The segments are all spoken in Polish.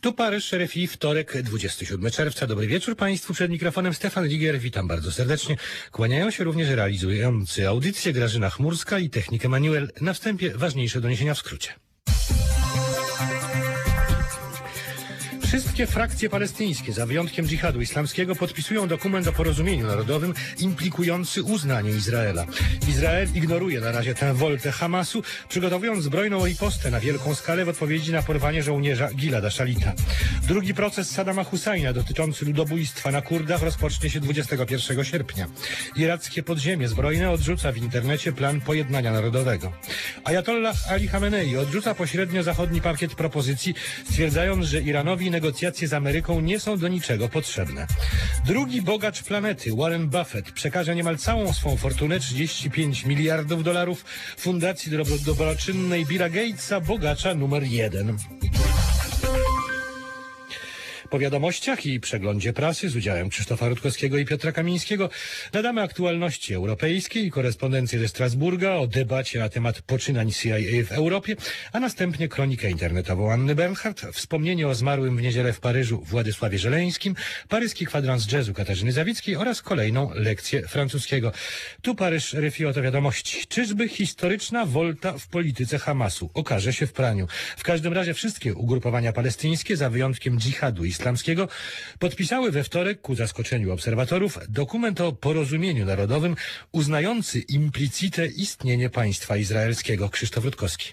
Tu Paryż, RFI, wtorek, 27 czerwca. Dobry wieczór Państwu. Przed mikrofonem Stefan Ligier. Witam bardzo serdecznie. Kłaniają się również realizujący audycję Grażyna Chmurska i technik Emanuel. Na wstępie ważniejsze doniesienia w skrócie. Wszystkie frakcje palestyńskie, za wyjątkiem dżihadu islamskiego, podpisują dokument o porozumieniu narodowym implikujący uznanie Izraela. Izrael ignoruje na razie tę woltę Hamasu, przygotowując zbrojną ripostę na wielką skalę w odpowiedzi na porwanie żołnierza Gilada Szalita. Drugi proces Saddama Husajna dotyczący ludobójstwa na Kurdach rozpocznie się 21 sierpnia. Irackie podziemie zbrojne odrzuca w internecie plan pojednania narodowego. Ajatollah Ali Khamenei odrzuca pośrednio zachodni pakiet propozycji, stwierdzając, że Iranowi negocjacje z Ameryką nie są do niczego potrzebne. Drugi bogacz planety, Warren Buffett, przekaże niemal całą swą fortunę, 35 miliardów dolarów, fundacji dobroczynnej Billa Gatesa, bogacza numer 1. Po wiadomościach i przeglądzie prasy z udziałem Krzysztofa Rutkowskiego i Piotra Kamińskiego nadamy aktualności europejskie i korespondencję ze Strasburga o debacie na temat poczynań CIA w Europie, a następnie kronikę internetową Anny Bernhardt, wspomnienie o zmarłym w niedzielę w Paryżu Władysławie Żeleńskim, paryski kwadrans jazzu Katarzyny Zawickiej oraz kolejną lekcję francuskiego. Tu Paryż, RFI, oto wiadomości. Czyżby historyczna wolta w polityce Hamasu okaże się w praniu? W każdym razie wszystkie ugrupowania palestyńskie, za wyjątkiem dżihadu islamskiego, podpisały we wtorek, ku zaskoczeniu obserwatorów, dokument o porozumieniu narodowym uznający implicite istnienie państwa izraelskiego. Krzysztof Rutkowski.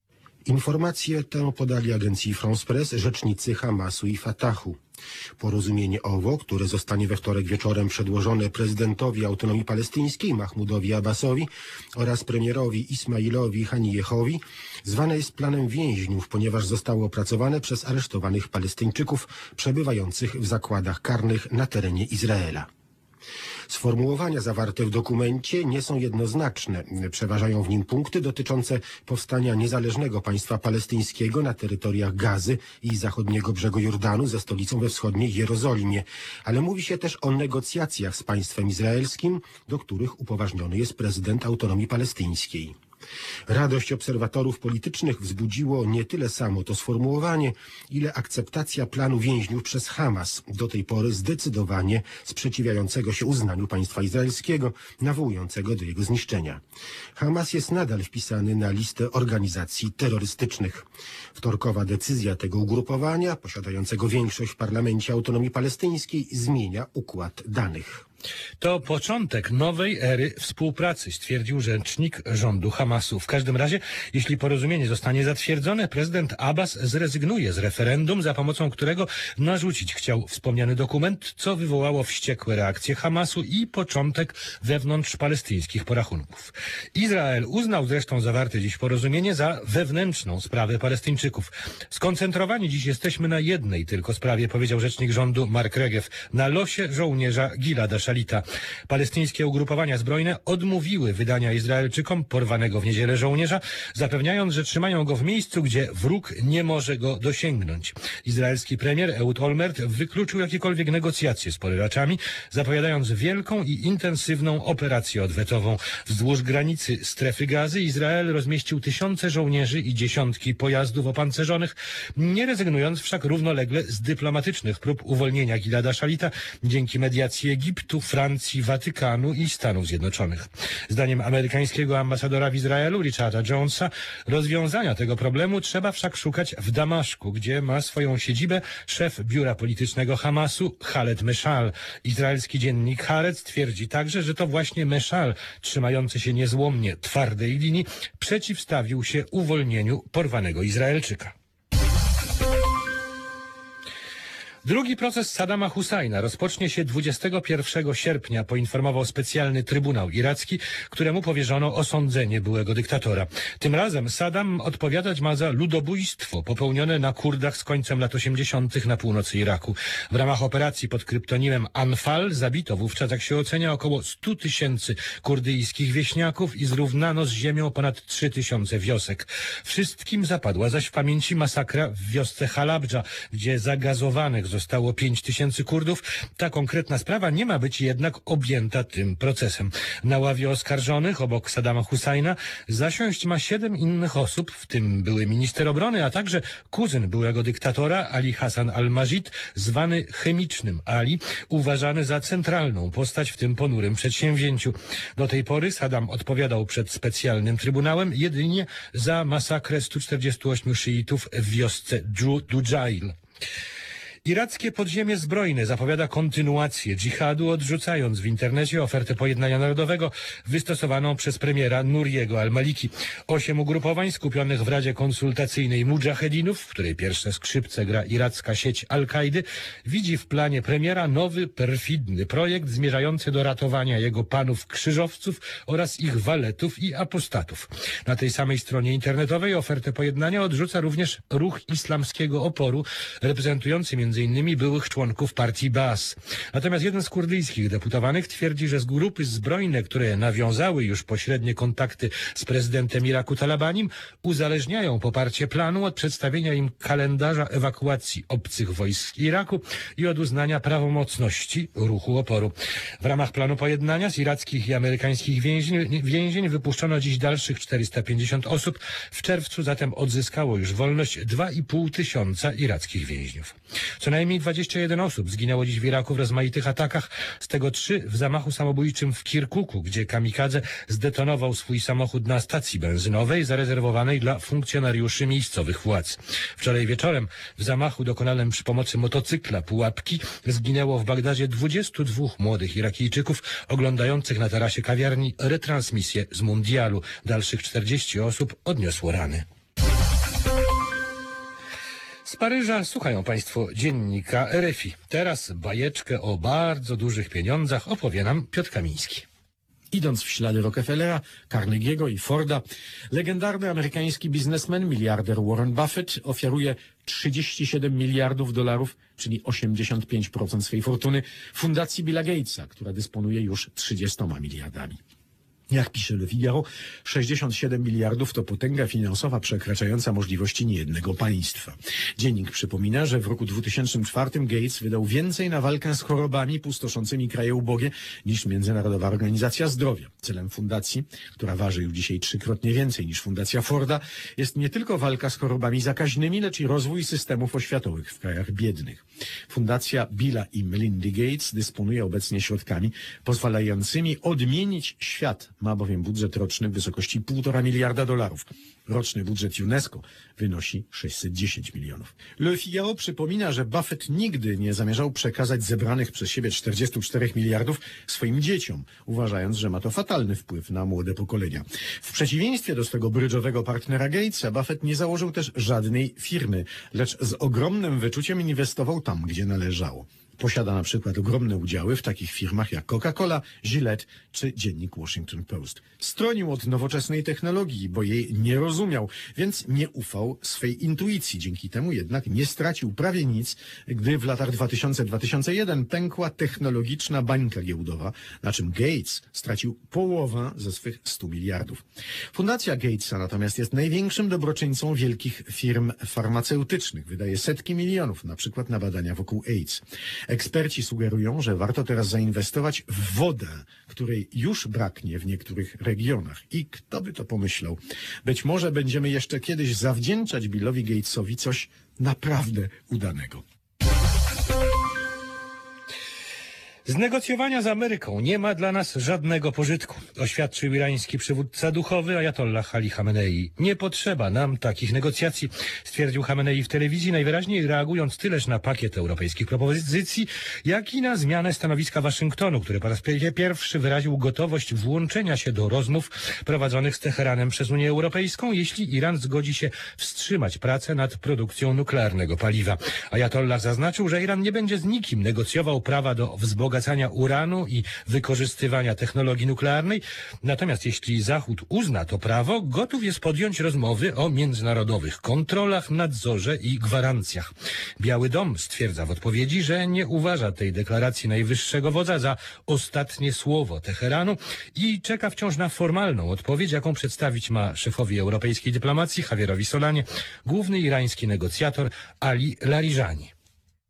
Informację tę podali agencji France Press rzecznicy Hamasu i Fatahu. Porozumienie owo, które zostanie we wtorek wieczorem przedłożone prezydentowi Autonomii Palestyńskiej Mahmudowi Abbasowi oraz premierowi Ismailowi Haniyehowi, zwane jest planem więźniów, ponieważ zostało opracowane przez aresztowanych Palestyńczyków przebywających w zakładach karnych na terenie Izraela. Sformułowania zawarte w dokumencie nie są jednoznaczne. Przeważają w nim punkty dotyczące powstania niezależnego państwa palestyńskiego na terytoriach Gazy i zachodniego brzegu Jordanu ze stolicą we wschodniej Jerozolimie. Ale mówi się też o negocjacjach z państwem izraelskim, do których upoważniony jest prezydent Autonomii Palestyńskiej. Radość obserwatorów politycznych wzbudziło nie tyle samo to sformułowanie, ile akceptacja planu więźniów przez Hamas, do tej pory zdecydowanie sprzeciwiającego się uznaniu państwa izraelskiego, nawołującego do jego zniszczenia. Hamas jest nadal wpisany na listę organizacji terrorystycznych. Wtorkowa decyzja tego ugrupowania, posiadającego większość w parlamencie Autonomii Palestyńskiej, zmienia układ danych. To początek nowej ery współpracy, stwierdził rzecznik rządu Hamasu. W każdym razie, jeśli porozumienie zostanie zatwierdzone, prezydent Abbas zrezygnuje z referendum, za pomocą którego narzucić chciał wspomniany dokument, co wywołało wściekłe reakcje Hamasu i początek wewnątrz palestyńskich porachunków. Izrael uznał zresztą zawarte dziś porozumienie za wewnętrzną sprawę Palestyńczyków. Skoncentrowani dziś jesteśmy na jednej tylko sprawie, powiedział rzecznik rządu Mark Regev, na losie żołnierza Gilada Szalita. Palestyńskie ugrupowania zbrojne odmówiły wydania Izraelczykom porwanego w niedzielę żołnierza, zapewniając, że trzymają go w miejscu, gdzie wróg nie może go dosięgnąć. Izraelski premier Ehud Olmert wykluczył jakiekolwiek negocjacje z porywaczami, zapowiadając wielką i intensywną operację odwetową. Wzdłuż granicy strefy Gazy Izrael rozmieścił tysiące żołnierzy i dziesiątki pojazdów opancerzonych, nie rezygnując wszak równolegle z dyplomatycznych prób uwolnienia Gilada Szalita dzięki mediacji Egiptu, Francji, Watykanu i Stanów Zjednoczonych. Zdaniem amerykańskiego ambasadora w Izraelu, Richarda Jonesa, rozwiązania tego problemu trzeba wszak szukać w Damaszku, gdzie ma swoją siedzibę szef biura politycznego Hamasu, Khaled Meshal. Izraelski dziennik Haaretz twierdzi także, że to właśnie Meshal, trzymający się niezłomnie twardej linii, przeciwstawił się uwolnieniu porwanego Izraelczyka. Drugi proces Saddama Husajna rozpocznie się 21 sierpnia, poinformował specjalny trybunał iracki, któremu powierzono osądzenie byłego dyktatora. Tym razem Saddam odpowiadać ma za ludobójstwo popełnione na Kurdach z końcem lat 80. na północy Iraku. W ramach operacji pod kryptonimem Anfal zabito wówczas, jak się ocenia, około 100 tysięcy kurdyjskich wieśniaków i zrównano z ziemią ponad 3000 wiosek. Wszystkim zapadła zaś w pamięci masakra w wiosce Halabdża, gdzie zagazowanych zostało 5000 Kurdów. Ta konkretna sprawa nie ma być jednak objęta tym procesem. Na ławie oskarżonych obok Saddama Husajna zasiąść ma 7 innych osób, w tym były minister obrony, a także kuzyn byłego dyktatora Ali Hassan al-Majid, zwany chemicznym Ali, uważany za centralną postać w tym ponurym przedsięwzięciu. Do tej pory Saddam odpowiadał przed specjalnym trybunałem jedynie za masakrę 148 szyitów w wiosce Dujail. Irackie podziemie zbrojne zapowiada kontynuację dżihadu, odrzucając w internecie ofertę pojednania narodowego wystosowaną przez premiera Nuriego al-Maliki. 8 ugrupowań skupionych w Radzie Konsultacyjnej Mudżahedinów, w której pierwsze skrzypce gra iracka sieć Al-Kaidy, widzi w planie premiera nowy, perfidny projekt zmierzający do ratowania jego panów krzyżowców oraz ich waletów i apostatów. Na tej samej stronie internetowej ofertę pojednania odrzuca również ruch islamskiego oporu, reprezentujący m.in. byłych członków partii Baas. Natomiast jeden z kurdyjskich deputowanych twierdzi, że z grupy zbrojne, które nawiązały już pośrednie kontakty z prezydentem Iraku Talabanim, uzależniają poparcie planu od przedstawienia im kalendarza ewakuacji obcych wojsk z Iraku i od uznania prawomocności ruchu oporu. W ramach planu pojednania z irackich i amerykańskich więzień wypuszczono dziś dalszych 450 osób. W czerwcu zatem odzyskało już wolność 2500 irackich więźniów. Co najmniej 21 osób zginęło dziś w Iraku w rozmaitych atakach, z tego 3 w zamachu samobójczym w Kirkuku, gdzie kamikadze zdetonował swój samochód na stacji benzynowej zarezerwowanej dla funkcjonariuszy miejscowych władz. Wczoraj wieczorem w zamachu dokonanym przy pomocy motocykla pułapki zginęło w Bagdadzie 22 młodych Irakijczyków oglądających na tarasie kawiarni retransmisję z mundialu. Dalszych 40 osób odniosło rany. Z Paryża słuchają Państwo dziennika RFI. Teraz bajeczkę o bardzo dużych pieniądzach opowie nam Piotr Kamiński. Idąc w ślady Rockefellera, Carnegie'ego i Forda, legendarny amerykański biznesmen, miliarder Warren Buffett ofiaruje 37 miliardów dolarów, czyli 85% swej fortuny, fundacji Billa Gatesa, która dysponuje już 30 miliardami. Jak pisze Le Figaro, 67 miliardów to potęga finansowa przekraczająca możliwości niejednego państwa. Dziennik przypomina, że w roku 2004 Gates wydał więcej na walkę z chorobami pustoszącymi kraje ubogie niż Międzynarodowa Organizacja Zdrowia. Celem fundacji, która waży już dzisiaj 3-krotnie więcej niż fundacja Forda, jest nie tylko walka z chorobami zakaźnymi, lecz i rozwój systemów oświatowych w krajach biednych. Fundacja Billa i Melindy Gates dysponuje obecnie środkami pozwalającymi odmienić świat. Ma bowiem budżet roczny w wysokości 1,5 miliarda dolarów. Roczny budżet UNESCO wynosi 610 milionów. Le Figaro przypomina, że Buffett nigdy nie zamierzał przekazać zebranych przez siebie 44 miliardów swoim dzieciom, uważając, że ma to fatalny wpływ na młode pokolenia. W przeciwieństwie do swego brydżowego partnera Gatesa, Buffett nie założył też żadnej firmy, lecz z ogromnym wyczuciem inwestował tam, gdzie należało. Posiada na przykład ogromne udziały w takich firmach jak Coca-Cola, Gillette czy dziennik Washington Post. Stronił od nowoczesnej technologii, bo jej nie rozumiał, więc nie ufał swej intuicji. Dzięki temu jednak nie stracił prawie nic, gdy w latach 2000-2001 pękła technologiczna bańka giełdowa, na czym Gates stracił połowę ze swych 100 miliardów. Fundacja Gatesa natomiast jest największym dobroczyńcą wielkich firm farmaceutycznych. Wydaje setki milionów, na przykład na badania wokół AIDS. Eksperci sugerują, że warto teraz zainwestować w wodę, której już braknie w niektórych regionach. I kto by to pomyślał? Być może będziemy jeszcze kiedyś zawdzięczać Billowi Gatesowi coś naprawdę udanego. Z negocjowania z Ameryką nie ma dla nas żadnego pożytku, oświadczył irański przywódca duchowy Ajatollah Ali Chamenei. Nie potrzeba nam takich negocjacji, stwierdził Chamenei w telewizji, najwyraźniej reagując tyleż na pakiet europejskich propozycji, jak i na zmianę stanowiska Waszyngtonu, który po raz pierwszy wyraził gotowość włączenia się do rozmów prowadzonych z Teheranem przez Unię Europejską, jeśli Iran zgodzi się wstrzymać pracę nad produkcją nuklearnego paliwa. Ajatollah zaznaczył, że Iran nie będzie z nikim negocjował prawa do wzbogacania uranu i wykorzystywania technologii nuklearnej. Natomiast jeśli Zachód uzna to prawo, gotów jest podjąć rozmowy o międzynarodowych kontrolach, nadzorze i gwarancjach. Biały Dom stwierdza w odpowiedzi, że nie uważa tej deklaracji najwyższego wodza za ostatnie słowo Teheranu i czeka wciąż na formalną odpowiedź, jaką przedstawić ma szefowi europejskiej dyplomacji Javierowi Solanie główny irański negocjator Ali Larijani.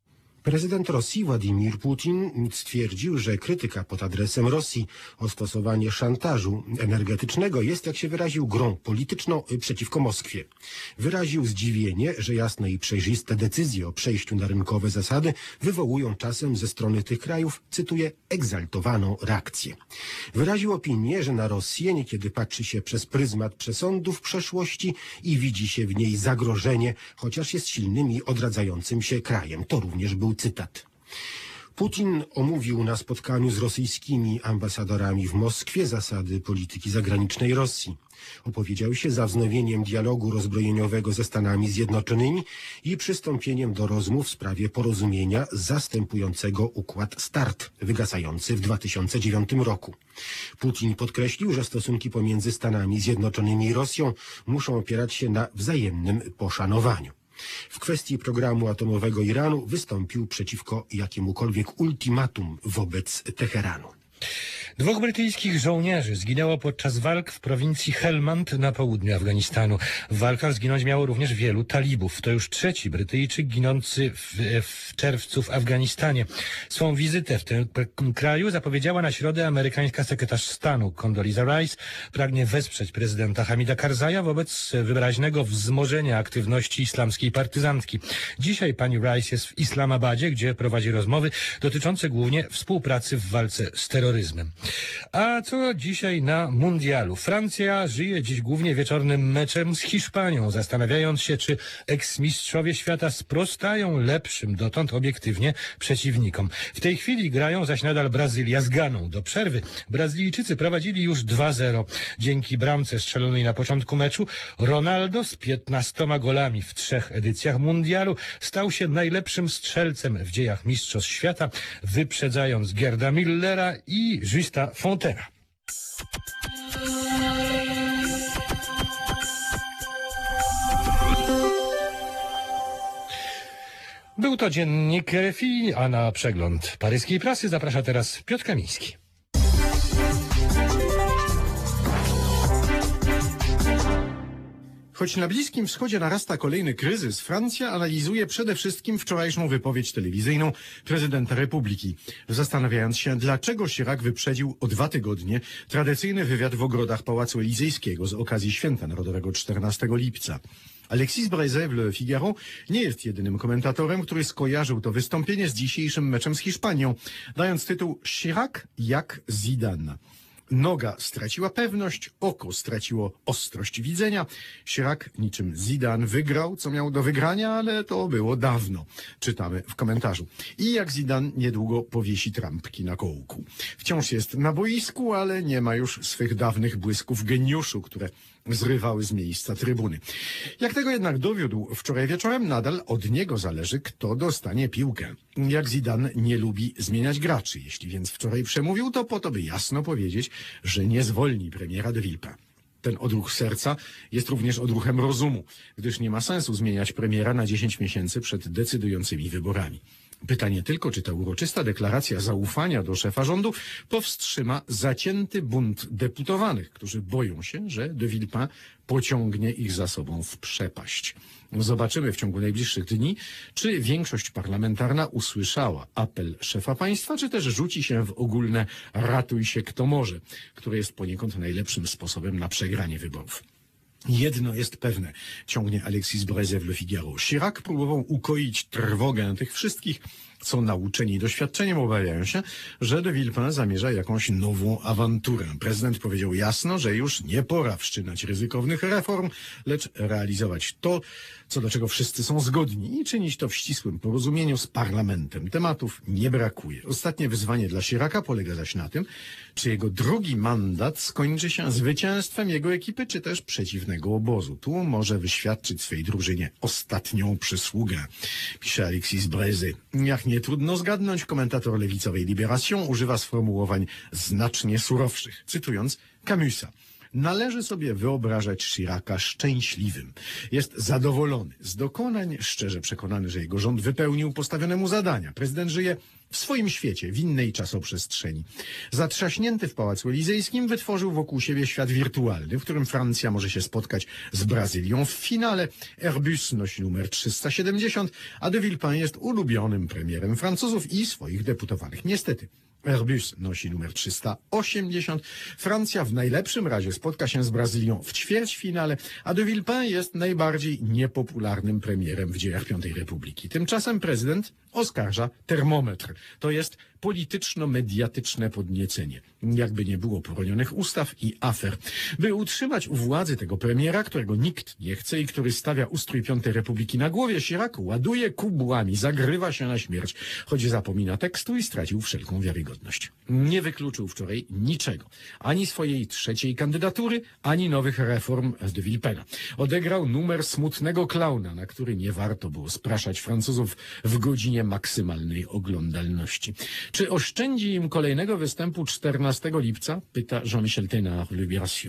Prezydent Rosji Władimir Putin stwierdził, że krytyka pod adresem Rosji o stosowanie szantażu energetycznego jest, jak się wyraził, grą polityczną przeciwko Moskwie. Wyraził zdziwienie, że jasne i przejrzyste decyzje o przejściu na rynkowe zasady wywołują czasem ze strony tych krajów, cytuję, egzaltowaną reakcję. Wyraził opinię, że na Rosję niekiedy patrzy się przez pryzmat przesądów przeszłości i widzi się w niej zagrożenie, chociaż jest silnym i odradzającym się krajem. To również był cytat. Putin omówił na spotkaniu z rosyjskimi ambasadorami w Moskwie zasady polityki zagranicznej Rosji. Opowiedział się za wznowieniem dialogu rozbrojeniowego ze Stanami Zjednoczonymi i przystąpieniem do rozmów w sprawie porozumienia zastępującego układ START, wygasający w 2009 roku. Putin podkreślił, że stosunki pomiędzy Stanami Zjednoczonymi i Rosją muszą opierać się na wzajemnym poszanowaniu. W kwestii programu atomowego Iranu wystąpił przeciwko jakiemukolwiek ultimatum wobec Teheranu. 2 brytyjskich żołnierzy zginęło podczas walk w prowincji Helmand na południu Afganistanu. W walkach zginąć miało również wielu talibów. To już 3. Brytyjczyk ginący w czerwcu w Afganistanie. Swą wizytę w tym kraju zapowiedziała na środę amerykańska sekretarz stanu Condoleezza Rice. Pragnie wesprzeć prezydenta Hamida Karzaja wobec wyraźnego wzmożenia aktywności islamskiej partyzantki. Dzisiaj pani Rice jest w Islamabadzie, gdzie prowadzi rozmowy dotyczące głównie współpracy w walce z terroryzmem. A co dzisiaj na mundialu? Francja żyje dziś głównie wieczornym meczem z Hiszpanią, zastanawiając się, czy eksmistrzowie świata sprostają lepszym dotąd obiektywnie przeciwnikom. W tej chwili grają zaś nadal Brazylia z Ganą. Do przerwy Brazylijczycy prowadzili już 2-0. Dzięki bramce strzelonej na początku meczu Ronaldo z 15 golami w 3 edycjach mundialu stał się najlepszym strzelcem w dziejach mistrzostw świata, wyprzedzając Gerda Millera i Justa Fontena. Był to dziennik RFI, a na przegląd paryskiej prasy zaprasza teraz Piotr Kamiński. Choć na Bliskim Wschodzie narasta kolejny kryzys, Francja analizuje przede wszystkim wczorajszą wypowiedź telewizyjną prezydenta Republiki, zastanawiając się, dlaczego Chirac wyprzedził o 2 tygodnie tradycyjny wywiad w ogrodach Pałacu Elizejskiego z okazji Święta Narodowego 14 lipca. Alexis Brézet w Le Figaro nie jest jedynym komentatorem, który skojarzył to wystąpienie z dzisiejszym meczem z Hiszpanią, dając tytuł Chirac jak Zidane. Noga straciła pewność, oko straciło ostrość widzenia. Chirac niczym Zidane wygrał, co miał do wygrania, ale to było dawno. Czytamy w komentarzu. I jak Zidane niedługo powiesi trampki na kołku. Wciąż jest na boisku, ale nie ma już swych dawnych błysków geniuszu, które zrywały z miejsca trybuny. Jak tego jednak dowiódł wczoraj wieczorem, nadal od niego zależy, kto dostanie piłkę. Jak Zidane nie lubi zmieniać graczy. Jeśli więc wczoraj przemówił, to po to, by jasno powiedzieć, że nie zwolni premiera de Villepin. Ten odruch serca jest również odruchem rozumu, gdyż nie ma sensu zmieniać premiera na 10 miesięcy przed decydującymi wyborami. Pytanie tylko, czy ta uroczysta deklaracja zaufania do szefa rządu powstrzyma zacięty bunt deputowanych, którzy boją się, że de Villepin pociągnie ich za sobą w przepaść. Zobaczymy w ciągu najbliższych dni, czy większość parlamentarna usłyszała apel szefa państwa, czy też rzuci się w ogólne ratuj się kto może, które jest poniekąd najlepszym sposobem na przegranie wyborów. Jedno jest pewne, ciągnie Alexis Brézet w Le Figaro. Chirac próbował ukoić trwogę tych wszystkich, co nauczeni doświadczeniem obawiają się, że de Villepin zamierza jakąś nową awanturę. Prezydent powiedział jasno, że już nie pora wszczynać ryzykownych reform, lecz realizować to, co do czego wszyscy są zgodni i czynić to w ścisłym porozumieniu z parlamentem. Tematów nie brakuje. Ostatnie wyzwanie dla Chiraca polega zaś na tym, czy jego drugi mandat skończy się zwycięstwem jego ekipy, czy też przeciwnego obozu. Tu może wyświadczyć swej drużynie ostatnią przysługę, pisze Alexis Brézet. Jak nie trudno zgadnąć, komentator lewicowej Libération używa sformułowań znacznie surowszych, cytując Camusa. Należy sobie wyobrażać Chiraca szczęśliwym. Jest zadowolony z dokonań, szczerze przekonany, że jego rząd wypełnił postawione mu zadania. Prezydent żyje w swoim świecie, w innej czasoprzestrzeni. Zatrzaśnięty w Pałacu Elizejskim wytworzył wokół siebie świat wirtualny, w którym Francja może się spotkać z Brazylią w finale. Airbus nosi numer 370, a de Villepin jest ulubionym premierem Francuzów i swoich deputowanych. Niestety, Airbus nosi numer 380. Francja w najlepszym razie spotka się z Brazylią w ćwierćfinale, a de Villepin jest najbardziej niepopularnym premierem w dziejach Piątej Republiki. Tymczasem prezydent oskarża termometr. To jest polityczno-mediatyczne podniecenie. Jakby nie było poronionych ustaw i afer. By utrzymać u władzy tego premiera, którego nikt nie chce i który stawia ustrój Piątej Republiki na głowie, Chirac ładuje kubłami, zagrywa się na śmierć, choć zapomina tekstu i stracił wszelką wiarygodność. Nie wykluczył wczoraj niczego. Ani swojej trzeciej kandydatury, ani nowych reform de Villepina. Odegrał numer smutnego klauna, na który nie warto było spraszać Francuzów w godzinie maksymalnej oglądalności. Czy oszczędzi im kolejnego występu 14 lipca? Pyta Jean-Michel Thénard, Libération.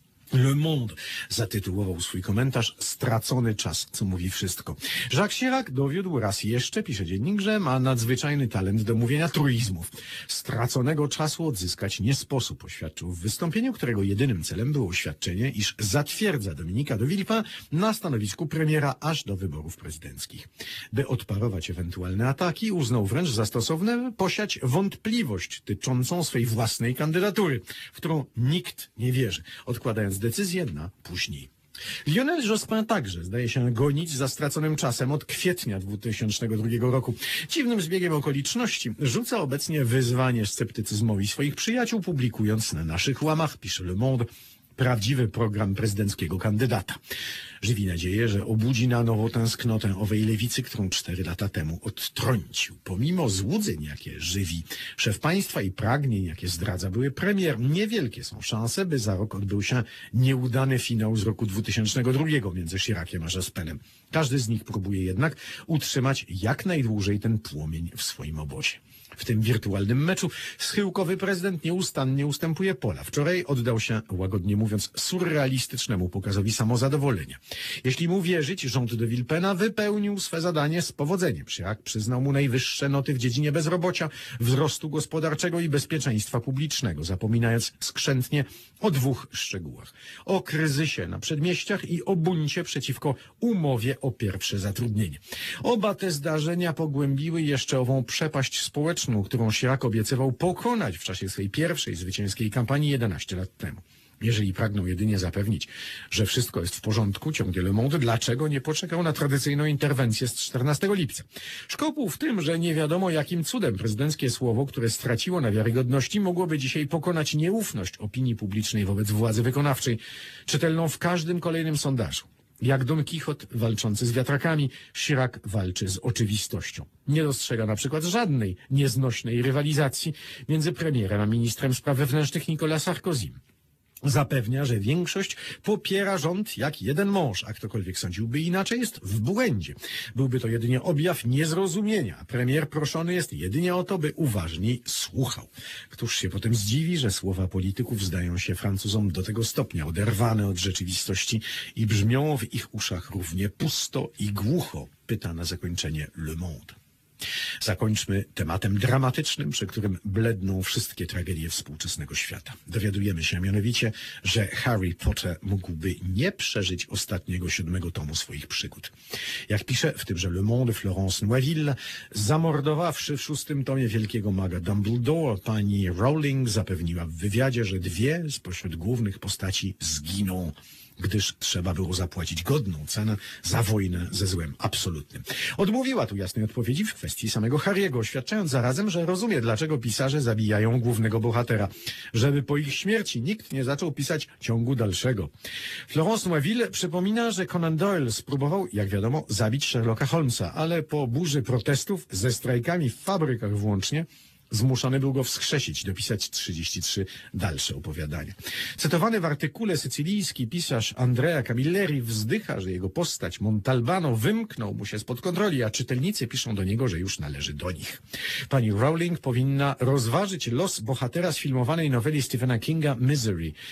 Le Monde zatytułował swój komentarz "Stracony czas", co mówi wszystko. Jacques Chirac dowiódł raz jeszcze, pisze dziennik, że ma nadzwyczajny talent do mówienia truizmów. Straconego czasu odzyskać nie sposób, oświadczył w wystąpieniu, którego jedynym celem było oświadczenie, iż zatwierdza Dominika de Villepin na stanowisku premiera aż do wyborów prezydenckich. By odparować ewentualne ataki, uznał wręcz za stosowne posiać wątpliwość tyczącą swej własnej kandydatury, w którą nikt nie wierzy, odkładając decyzję na później. Lionel Jospin także zdaje się gonić za straconym czasem od kwietnia 2002 roku. Dziwnym zbiegiem okoliczności rzuca obecnie wyzwanie sceptycyzmowi swoich przyjaciół, publikując na naszych łamach, pisze Le Monde, prawdziwy program prezydenckiego kandydata. Żywi nadzieję, że obudzi na nowo tęsknotę owej lewicy, którą 4 lata temu odtrącił. Pomimo złudzeń, jakie żywi szef państwa i pragnień, jakie zdradza były premier, niewielkie są szanse, by za rok odbył się nieudany finał z roku 2002 między Chiraciem a Jospinem. Każdy z nich próbuje jednak utrzymać jak najdłużej ten płomień w swoim obozie. W tym wirtualnym meczu schyłkowy prezydent nieustannie ustępuje pola. Wczoraj oddał się, łagodnie mówiąc, surrealistycznemu pokazowi samozadowolenia. Jeśli mu wierzyć, rząd de Villepina wypełnił swe zadanie z powodzeniem. Chirac przyznał mu najwyższe noty w dziedzinie bezrobocia, wzrostu gospodarczego i bezpieczeństwa publicznego, zapominając skrzętnie o 2 szczegółach. O kryzysie na przedmieściach i o buncie przeciwko umowie o pierwsze zatrudnienie. Oba te zdarzenia pogłębiły jeszcze ową przepaść społeczną, którą Chirac obiecywał pokonać w czasie swej pierwszej zwycięskiej kampanii 11 lat temu. Jeżeli pragnął jedynie zapewnić, że wszystko jest w porządku, ciągnie Le Monde, dlaczego nie poczekał na tradycyjną interwencję z 14 lipca? Szkopuł w tym, że nie wiadomo jakim cudem prezydenckie słowo, które straciło na wiarygodności, mogłoby dzisiaj pokonać nieufność opinii publicznej wobec władzy wykonawczej, czytelną w każdym kolejnym sondażu. Jak Don Quixote walczący z wiatrakami, Chirac walczy z oczywistością. Nie dostrzega na przykład żadnej nieznośnej rywalizacji między premierem a ministrem spraw wewnętrznych Nicolas Sarkozym. Zapewnia, że większość popiera rząd jak jeden mąż, a ktokolwiek sądziłby inaczej, jest w błędzie. Byłby to jedynie objaw niezrozumienia. Premier proszony jest jedynie o to, by uważniej słuchał. Któż się potem zdziwi, że słowa polityków zdają się Francuzom do tego stopnia oderwane od rzeczywistości i brzmią w ich uszach równie pusto i głucho, pyta na zakończenie Le Monde. Zakończmy tematem dramatycznym, przy którym bledną wszystkie tragedie współczesnego świata. Dowiadujemy się mianowicie, że Harry Potter mógłby nie przeżyć ostatniego 7 tomu swoich przygód. Jak pisze w tymże Le Monde Florence Noisville, zamordowawszy w 6 tomie wielkiego maga Dumbledore, pani Rowling zapewniła w wywiadzie, że 2 spośród głównych postaci zginą, gdyż trzeba było zapłacić godną cenę za wojnę ze złem absolutnym. Odmówiła tu jasnej odpowiedzi w kwestii samego Harry'ego, oświadczając zarazem, że rozumie, dlaczego pisarze zabijają głównego bohatera, żeby po ich śmierci nikt nie zaczął pisać ciągu dalszego. Florence Noisville przypomina, że Conan Doyle spróbował, jak wiadomo, zabić Sherlocka Holmesa, ale po burzy protestów ze strajkami w fabrykach włącznie, zmuszony był go wskrzesić, dopisać 33 dalsze opowiadania. Cytowany w artykule sycylijski pisarz Andrea Camilleri wzdycha, że jego postać Montalbano wymknął mu się spod kontroli, a czytelnicy piszą do niego, że już należy do nich. Pani Rowling powinna rozważyć los bohatera sfilmowanej noweli Stephena Kinga Misery.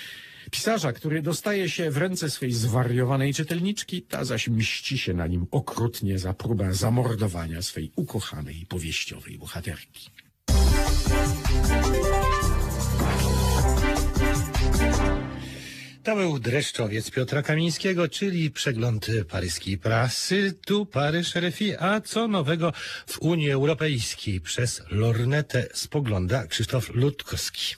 Pisarza, który dostaje się w ręce swej zwariowanej czytelniczki, ta zaś mści się na nim okrutnie za próbę zamordowania swej ukochanej powieściowej bohaterki. To był Dreszczowiec Piotra Kamińskiego, czyli przegląd paryskiej prasy. Tu Paryż RFI, a co nowego w Unii Europejskiej? Przez lornetę spogląda Krzysztof Ludkowski.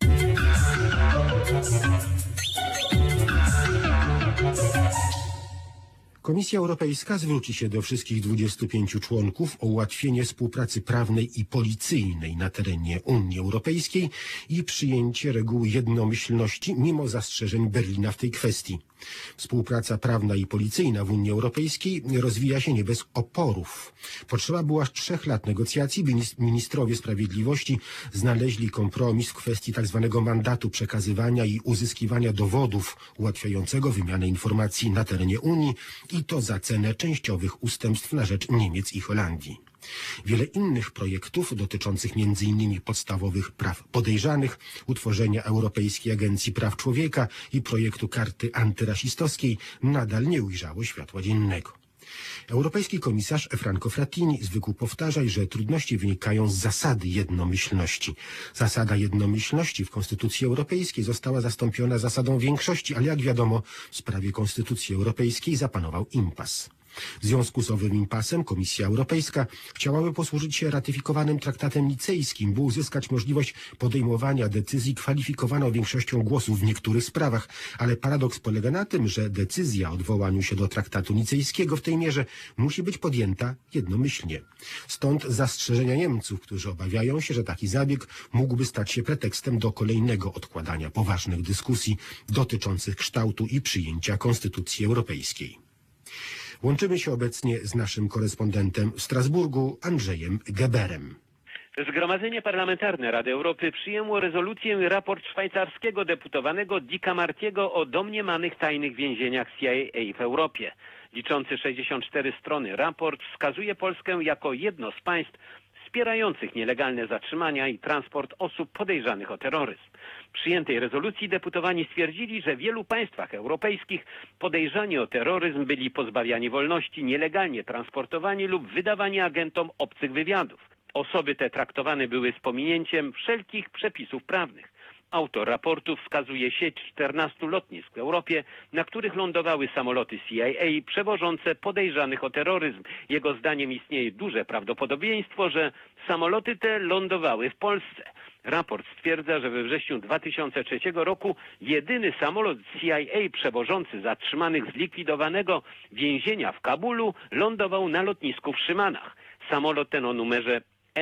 Komisja Europejska zwróci się do wszystkich 25 członków o ułatwienie współpracy prawnej i policyjnej na terenie Unii Europejskiej i przyjęcie reguły jednomyślności mimo zastrzeżeń Berlina w tej kwestii. Współpraca prawna i policyjna w Unii Europejskiej rozwija się nie bez oporów. Potrzeba było aż 3 lat negocjacji, by ministrowie sprawiedliwości znaleźli kompromis w kwestii tzw. mandatu przekazywania i uzyskiwania dowodów ułatwiającego wymianę informacji na terenie Unii i to za cenę częściowych ustępstw na rzecz Niemiec i Holandii. Wiele innych projektów dotyczących m.in. podstawowych praw podejrzanych, utworzenia Europejskiej Agencji Praw Człowieka i projektu karty antyrasistowskiej nadal nie ujrzało światła dziennego. Europejski komisarz Franco Frattini zwykł powtarzać, że trudności wynikają z zasady jednomyślności. Zasada jednomyślności w Konstytucji Europejskiej została zastąpiona zasadą większości, ale jak wiadomo, w sprawie Konstytucji Europejskiej zapanował impas. W związku z owym impasem Komisja Europejska chciałaby posłużyć się ratyfikowanym traktatem nicejskim, by uzyskać możliwość podejmowania decyzji kwalifikowaną większością głosów w niektórych sprawach, ale paradoks polega na tym, że decyzja o odwołaniu się do traktatu nicejskiego w tej mierze musi być podjęta jednomyślnie. Stąd zastrzeżenia Niemców, którzy obawiają się, że taki zabieg mógłby stać się pretekstem do kolejnego odkładania poważnych dyskusji dotyczących kształtu i przyjęcia Konstytucji Europejskiej. Łączymy się obecnie z naszym korespondentem w Strasburgu, Andrzejem Geberem. Zgromadzenie Parlamentarne Rady Europy przyjęło rezolucję i raport szwajcarskiego deputowanego Dicka Martiego o domniemanych tajnych więzieniach CIA w Europie. Liczący 64 strony raport wskazuje Polskę jako jedno z państw wspierających nielegalne zatrzymania i transport osób podejrzanych o terroryzm. W przyjętej rezolucji deputowani stwierdzili, że w wielu państwach europejskich podejrzani o terroryzm byli pozbawiani wolności, nielegalnie transportowani lub wydawani agentom obcych wywiadów. Osoby te traktowane były z pominięciem wszelkich przepisów prawnych. Autor raportu wskazuje sieć 14 lotnisk w Europie, na których lądowały samoloty CIA przewożące podejrzanych o terroryzm. Jego zdaniem istnieje duże prawdopodobieństwo, że samoloty te lądowały w Polsce. Raport stwierdza, że we wrześniu 2003 roku jedyny samolot CIA przewożący zatrzymanych z likwidowanego więzienia w Kabulu lądował na lotnisku w Szymanach. Samolot ten o numerze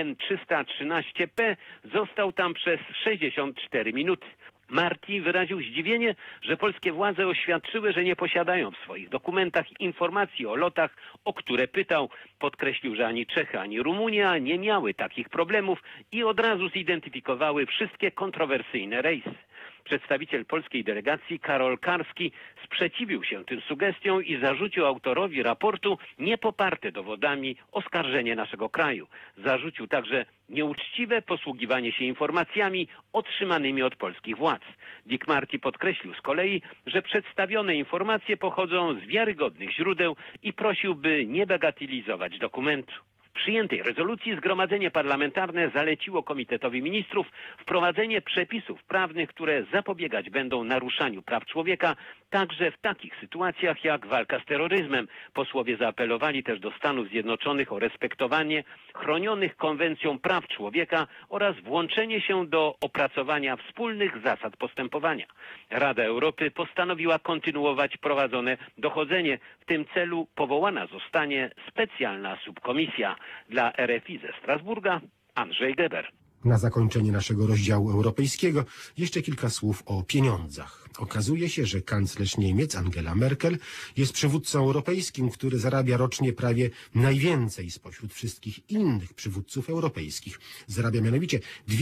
N313P został tam przez 64 minuty. Marti wyraził zdziwienie, że polskie władze oświadczyły, że nie posiadają w swoich dokumentach informacji o lotach, o które pytał. Podkreślił, że ani Czechy, ani Rumunia nie miały takich problemów i od razu zidentyfikowały wszystkie kontrowersyjne rejsy. Przedstawiciel polskiej delegacji Karol Karski sprzeciwił się tym sugestiom i zarzucił autorowi raportu niepoparte dowodami oskarżenie naszego kraju. Zarzucił także nieuczciwe posługiwanie się informacjami otrzymanymi od polskich władz. Dick Marty podkreślił z kolei, że przedstawione informacje pochodzą z wiarygodnych źródeł i prosił, by nie bagatelizować dokumentu. W przyjętej rezolucji Zgromadzenie Parlamentarne zaleciło Komitetowi Ministrów wprowadzenie przepisów prawnych, które zapobiegać będą naruszaniu praw człowieka, także w takich sytuacjach jak walka z terroryzmem. Posłowie zaapelowali też do Stanów Zjednoczonych o respektowanie chronionych konwencją praw człowieka oraz włączenie się do opracowania wspólnych zasad postępowania. Rada Europy postanowiła kontynuować prowadzone dochodzenie. W tym celu powołana zostanie specjalna subkomisja. Dla RFI ze Strasburga Andrzej Geber. Na zakończenie naszego rozdziału europejskiego jeszcze kilka słów o pieniądzach. Okazuje się, że kanclerz Niemiec Angela Merkel jest przywódcą europejskim, który zarabia rocznie prawie najwięcej spośród wszystkich innych przywódców europejskich. Zarabia mianowicie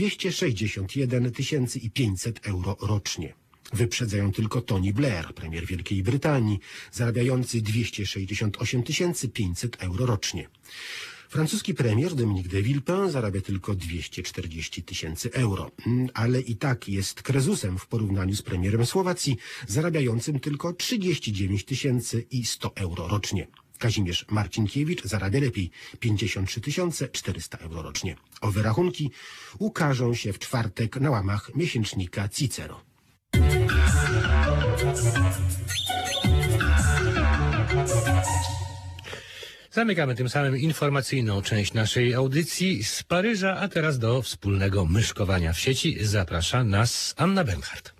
261 500 euro rocznie. Wyprzedzają tylko Tony Blair, premier Wielkiej Brytanii, zarabiający 268 500 euro rocznie. Francuski premier Dominique de Villepin zarabia tylko 240 000 euro, ale i tak jest krezusem w porównaniu z premierem Słowacji, zarabiającym tylko 39 100 euro rocznie. Kazimierz Marcinkiewicz zarabia lepiej 53 400 euro rocznie. Owe rachunki ukażą się w czwartek na łamach miesięcznika Cicero. Zamykamy tym samym informacyjną część naszej audycji z Paryża, a teraz do wspólnego myszkowania w sieci zaprasza nas Anna Benhardt.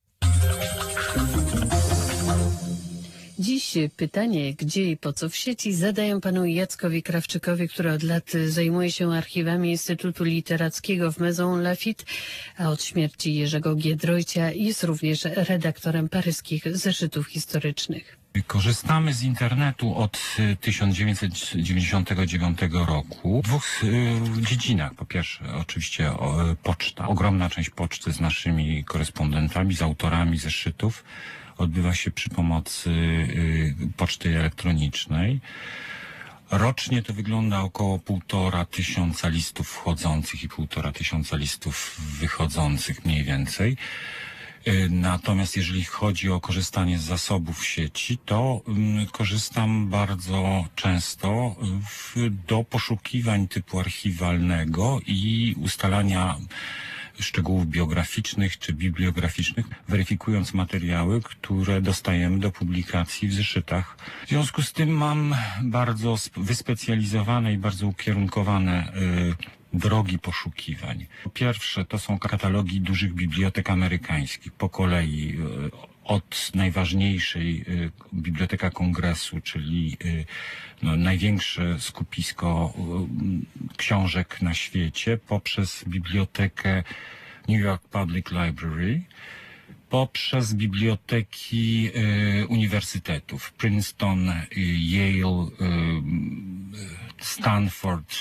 Dziś pytanie, gdzie i po co w sieci, zadaję panu Jackowi Krawczykowi, który od lat zajmuje się archiwami Instytutu Literackiego w Maison Lafitte, a od śmierci Jerzego Giedroycia jest również redaktorem paryskich zeszytów historycznych. Korzystamy z internetu od 1999 roku w dwóch dziedzinach. Po pierwsze oczywiście poczta. Ogromna część poczty z naszymi korespondentami, z autorami zeszytów odbywa się przy pomocy poczty elektronicznej. Rocznie to wygląda około 1500 listów wchodzących i 1500 listów wychodzących mniej więcej. Natomiast jeżeli chodzi o korzystanie z zasobów sieci, to korzystam bardzo często do poszukiwań typu archiwalnego i ustalania szczegółów biograficznych czy bibliograficznych, weryfikując materiały, które dostajemy do publikacji w zeszytach. W związku z tym mam bardzo wyspecjalizowane i bardzo ukierunkowane drogi poszukiwań. Po pierwsze, to są katalogi dużych bibliotek amerykańskich po kolei, od najważniejszej Biblioteka Kongresu, czyli największe skupisko książek na świecie, poprzez Bibliotekę New York Public Library, poprzez biblioteki uniwersytetów Princeton, Yale, Stanford,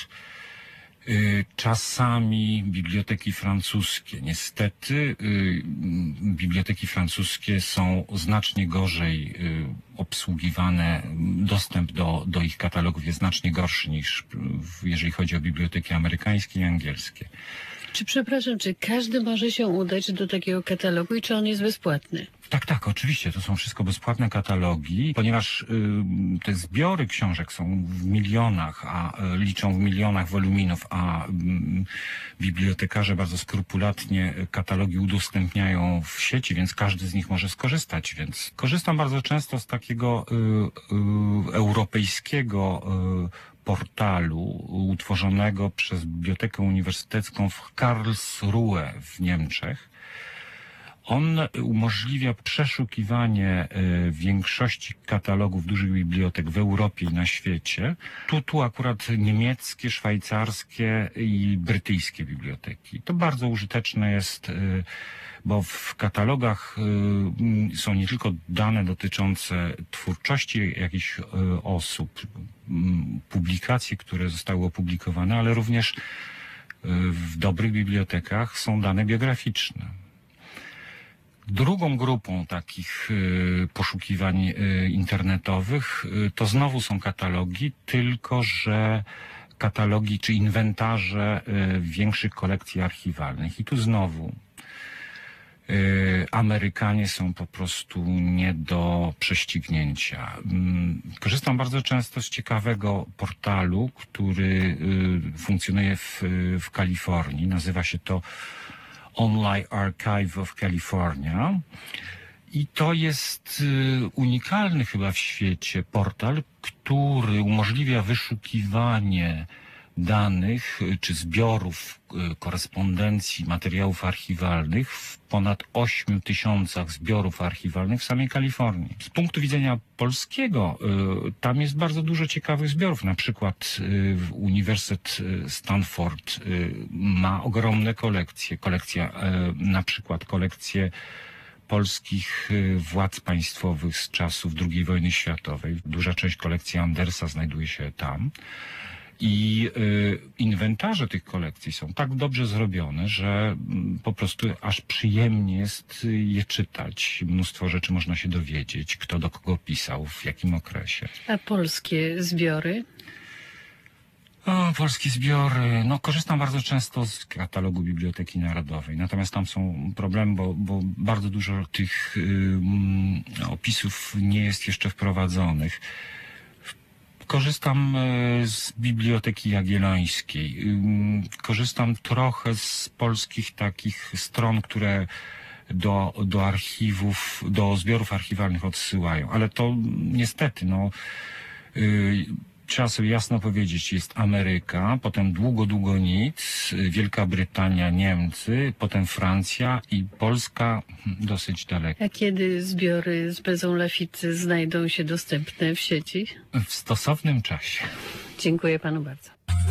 czasami biblioteki francuskie. Niestety biblioteki francuskie są znacznie gorzej obsługiwane. Dostęp do ich katalogów jest znacznie gorszy niż jeżeli chodzi o biblioteki amerykańskie i angielskie. Czy każdy może się udać do takiego katalogu i czy on jest bezpłatny? Tak, oczywiście. To są wszystko bezpłatne katalogi, ponieważ te zbiory książek są w milionach, liczą w milionach woluminów, a bibliotekarze bardzo skrupulatnie katalogi udostępniają w sieci, więc każdy z nich może skorzystać. Więc korzystam bardzo często z takiego europejskiego portalu utworzonego przez Bibliotekę Uniwersytecką w Karlsruhe w Niemczech. On umożliwia przeszukiwanie większości katalogów dużych bibliotek w Europie i na świecie. Tu akurat niemieckie, szwajcarskie i brytyjskie biblioteki. To bardzo użyteczne jest, bo w katalogach są nie tylko dane dotyczące twórczości jakichś osób, publikacje, które zostały opublikowane, ale również w dobrych bibliotekach są dane biograficzne. Drugą grupą takich poszukiwań internetowych to znowu są katalogi, tylko że katalogi czy inwentarze większych kolekcji archiwalnych. I tu znowu Amerykanie są po prostu nie do prześcignięcia. Korzystam bardzo często z ciekawego portalu, który funkcjonuje w Kalifornii. Nazywa się to Online Archive of California. I to jest unikalny chyba w świecie portal, który umożliwia wyszukiwanie danych czy zbiorów korespondencji, materiałów archiwalnych w ponad 8000 zbiorów archiwalnych w samej Kalifornii. Z punktu widzenia polskiego tam jest bardzo dużo ciekawych zbiorów. Na przykład Uniwersytet Stanford ma ogromne kolekcje. Na przykład kolekcje polskich władz państwowych z czasów II wojny światowej. Duża część kolekcji Andersa znajduje się tam. I inwentarze tych kolekcji są tak dobrze zrobione, że po prostu aż przyjemnie jest je czytać. Mnóstwo rzeczy można się dowiedzieć, kto do kogo pisał, w jakim okresie. A polskie zbiory? O, polskie zbiory. No, korzystam bardzo często z katalogu Biblioteki Narodowej. Natomiast tam są problemy, bo bardzo dużo tych opisów nie jest jeszcze wprowadzonych. Korzystam z Biblioteki Jagiellońskiej. Korzystam trochę z polskich takich stron, które do archiwów, do zbiorów archiwalnych odsyłają. Ale to niestety, trzeba sobie jasno powiedzieć, jest Ameryka, potem długo nic, Wielka Brytania, Niemcy, potem Francja i Polska dosyć daleko. A kiedy zbiory z Maison Lafitte znajdą się dostępne w sieci? W stosownym czasie. Dziękuję panu bardzo.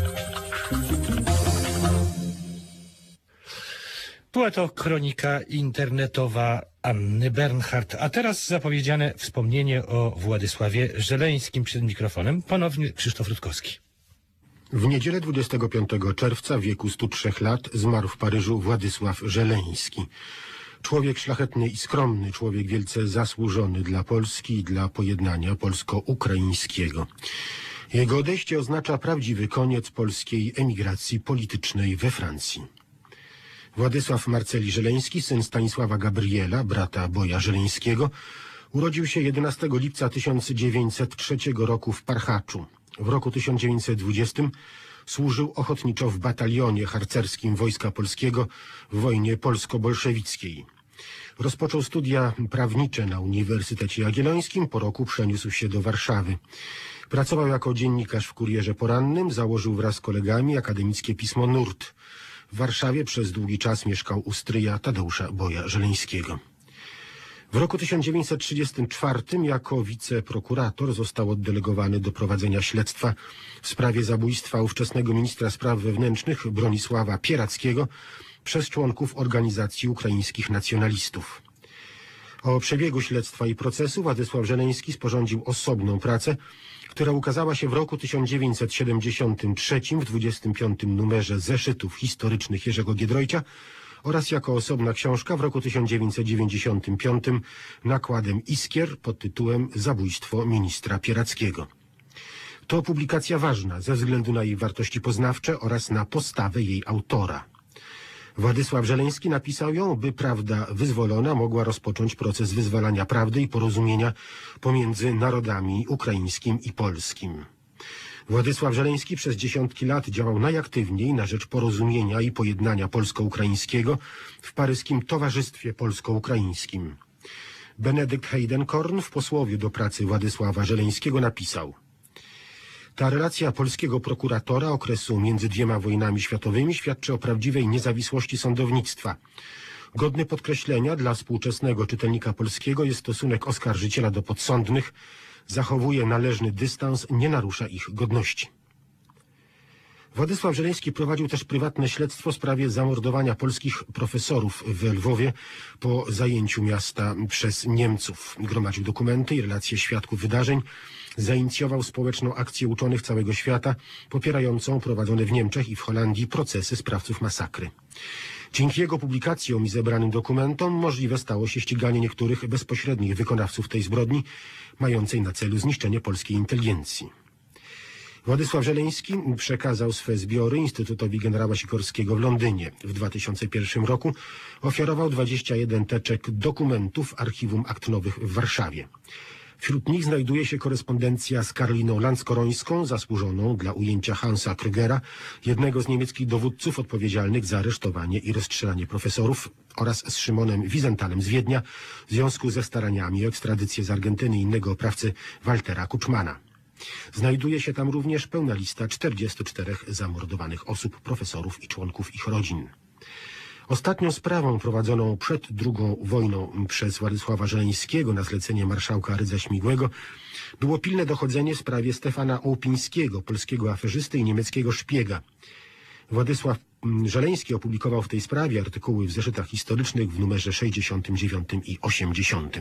Była to kronika internetowa Anny Bernhardt, a teraz zapowiedziane wspomnienie o Władysławie Żeleńskim przed mikrofonem. Ponownie Krzysztof Rutkowski. W niedzielę 25 czerwca w wieku 103 lat zmarł w Paryżu Władysław Żeleński. Człowiek szlachetny i skromny, człowiek wielce zasłużony dla Polski i dla pojednania polsko-ukraińskiego. Jego odejście oznacza prawdziwy koniec polskiej emigracji politycznej we Francji. Władysław Marceli Żeleński, syn Stanisława Gabriela, brata Boja Żeleńskiego, urodził się 11 lipca 1903 roku w Parchaczu. W roku 1920 służył ochotniczo w batalionie harcerskim Wojska Polskiego w wojnie polsko-bolszewickiej. Rozpoczął studia prawnicze na Uniwersytecie Jagiellońskim, po roku przeniósł się do Warszawy. Pracował jako dziennikarz w Kurierze Porannym, założył wraz z kolegami akademickie pismo Nurt. W Warszawie przez długi czas mieszkał u stryja Tadeusza Boja Żeleńskiego. W roku 1934 jako wiceprokurator został oddelegowany do prowadzenia śledztwa w sprawie zabójstwa ówczesnego ministra spraw wewnętrznych Bronisława Pierackiego przez członków organizacji ukraińskich nacjonalistów. O przebiegu śledztwa i procesu Władysław Żeleński sporządził osobną pracę, która ukazała się w roku 1973 w 25. numerze Zeszytów Historycznych Jerzego Giedroycia oraz jako osobna książka w roku 1995 nakładem Iskier pod tytułem Zabójstwo ministra Pierackiego. To publikacja ważna ze względu na jej wartości poznawcze oraz na postawę jej autora. Władysław Żeleński napisał ją, by prawda wyzwolona mogła rozpocząć proces wyzwalania prawdy i porozumienia pomiędzy narodami ukraińskim i polskim. Władysław Żeleński przez dziesiątki lat działał najaktywniej na rzecz porozumienia i pojednania polsko-ukraińskiego w paryskim Towarzystwie Polsko-Ukraińskim. Benedykt Heidenkorn w posłowie do pracy Władysława Żeleńskiego napisał: ta relacja polskiego prokuratora okresu między dwiema wojnami światowymi świadczy o prawdziwej niezawisłości sądownictwa. Godny podkreślenia dla współczesnego czytelnika polskiego jest stosunek oskarżyciela do podsądnych, zachowuje należny dystans, nie narusza ich godności. Władysław Żeleński prowadził też prywatne śledztwo w sprawie zamordowania polskich profesorów w Lwowie po zajęciu miasta przez Niemców. Gromadził dokumenty i relacje świadków wydarzeń, zainicjował społeczną akcję uczonych całego świata popierającą prowadzone w Niemczech i w Holandii procesy sprawców masakry. Dzięki jego publikacjom i zebranym dokumentom możliwe stało się ściganie niektórych bezpośrednich wykonawców tej zbrodni, mającej na celu zniszczenie polskiej inteligencji. Władysław Żeleński przekazał swe zbiory Instytutowi Generała Sikorskiego w Londynie. W 2001 roku ofiarował 21 teczek dokumentów Archiwum Akt Nowych w Warszawie. Wśród nich znajduje się korespondencja z Karliną Landskorońską, zasłużoną dla ujęcia Hansa Krügera, jednego z niemieckich dowódców odpowiedzialnych za aresztowanie i rozstrzelanie profesorów, oraz z Szymonem Wiesentalem z Wiednia w związku ze staraniami o ekstradycję z Argentyny innego oprawcy Waltera Kuczmana. Znajduje się tam również pełna lista 44 zamordowanych osób, profesorów i członków ich rodzin. Ostatnią sprawą prowadzoną przed II wojną przez Władysława Żeleńskiego na zlecenie marszałka Rydza Śmigłego było pilne dochodzenie w sprawie Stefana Ołpińskiego, polskiego aferzysty i niemieckiego szpiega. Władysław Żeleński opublikował w tej sprawie artykuły w zeszytach historycznych w numerze 69 i 80.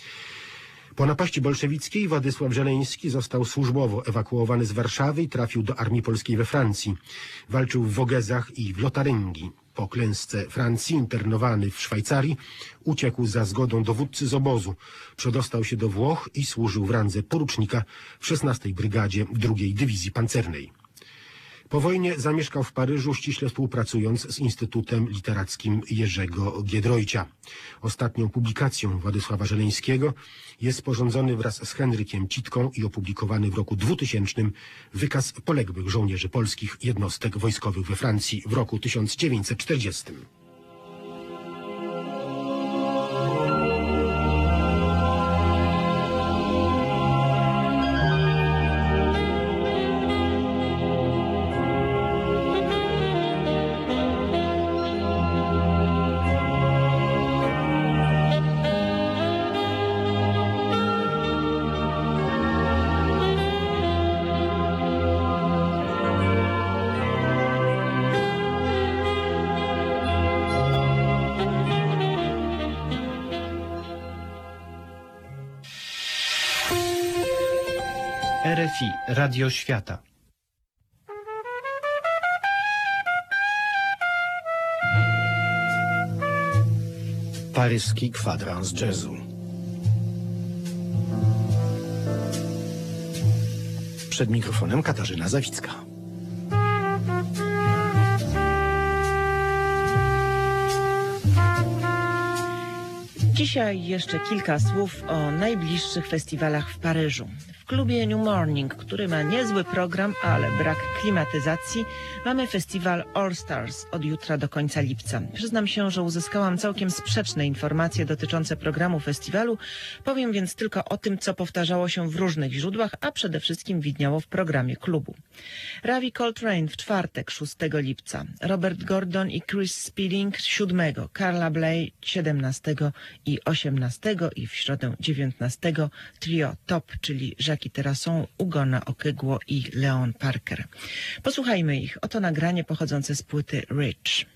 Po napaści bolszewickiej Władysław Żeleński został służbowo ewakuowany z Warszawy i trafił do Armii Polskiej we Francji. Walczył w Wogezach i w Lotaryngii. Po klęsce Francji, internowany w Szwajcarii, uciekł za zgodą dowódcy z obozu. Przedostał się do Włoch i służył w randze porucznika w 16. Brygadzie II Dywizji Pancernej. Po wojnie zamieszkał w Paryżu, ściśle współpracując z Instytutem Literackim Jerzego Giedroycia. Ostatnią publikacją Władysława Żeleńskiego jest sporządzony wraz z Henrykiem Citką i opublikowany w roku 2000 wykaz poległych żołnierzy polskich jednostek wojskowych we Francji w roku 1940. RFI, Radio Świata. Paryski kwadrans jazzu. Przed mikrofonem Katarzyna Zawicka. Dzisiaj jeszcze kilka słów o najbliższych festiwalach w Paryżu. W klubie New Morning, który ma niezły program, ale brak klimatyzacji, mamy festiwal All Stars od jutra do końca lipca. Przyznam się, że uzyskałam całkiem sprzeczne informacje dotyczące programu festiwalu. Powiem więc tylko o tym, co powtarzało się w różnych źródłach, a przede wszystkim widniało w programie klubu. Ravi Coltrane w czwartek, 6 lipca, Robert Gordon i Chris Spedding 7, Carla Bley 17 i 18 i w środę 19 trio Top, czyli Jackie Terrasson, Ugona Okegło i Leon Parker. Posłuchajmy ich. Oto nagranie pochodzące z płyty Rich.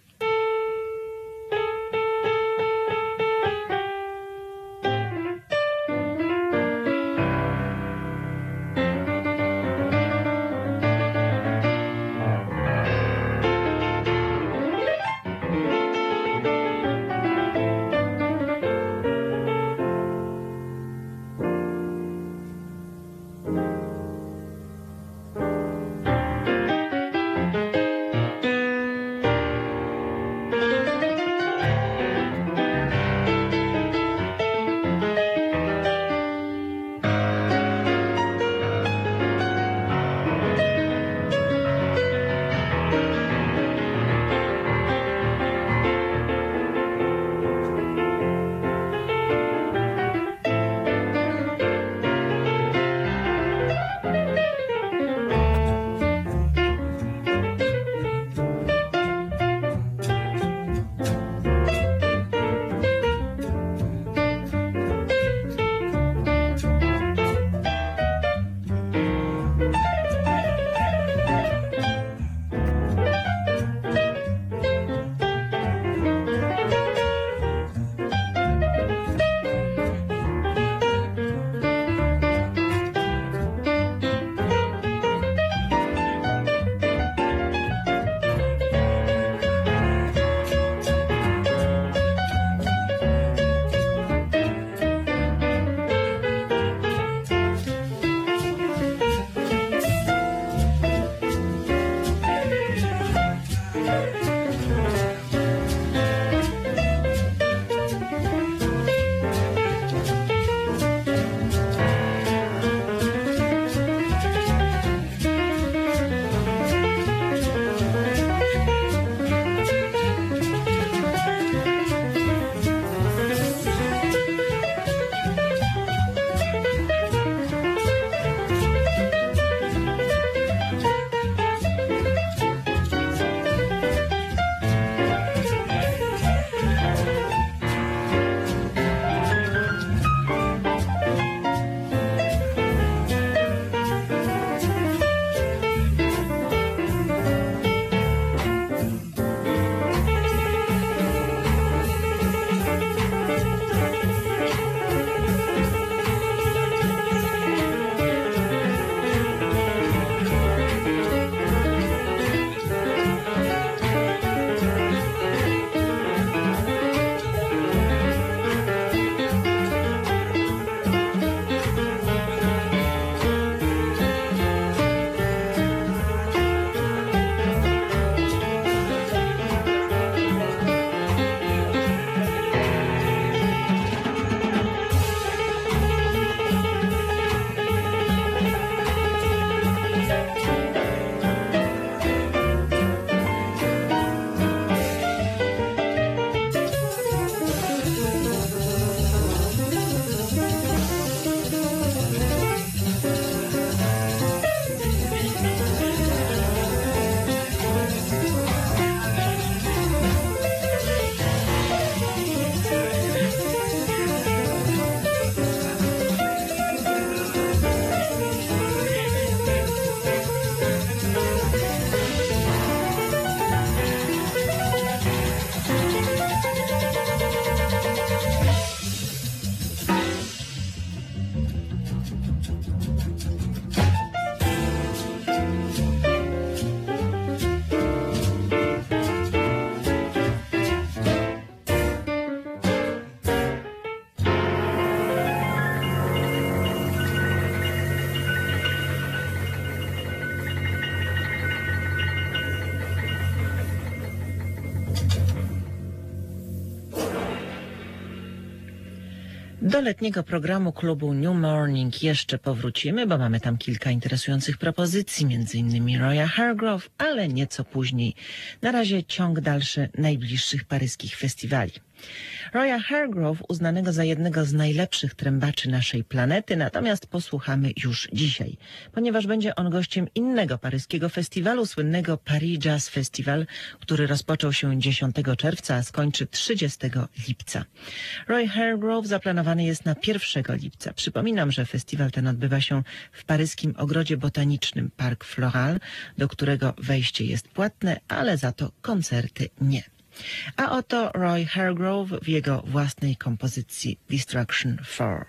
Do letniego programu klubu New Morning jeszcze powrócimy, bo mamy tam kilka interesujących propozycji, m.in. Roya Hargrove, ale nieco później. Na razie ciąg dalszy najbliższych paryskich festiwali. Roya Hargrove uznanego za jednego z najlepszych trębaczy naszej planety, natomiast posłuchamy już dzisiaj, ponieważ będzie on gościem innego paryskiego festiwalu, słynnego Paris Jazz Festival, który rozpoczął się 10 czerwca, a skończy 30 lipca. Roy Hargrove zaplanowany jest na 1 lipca. Przypominam, że festiwal ten odbywa się w paryskim ogrodzie botanicznym Parc Floral, do którego wejście jest płatne, ale za to koncerty nie. A oto Roy Hargrove w jego własnej kompozycji Destruction 4.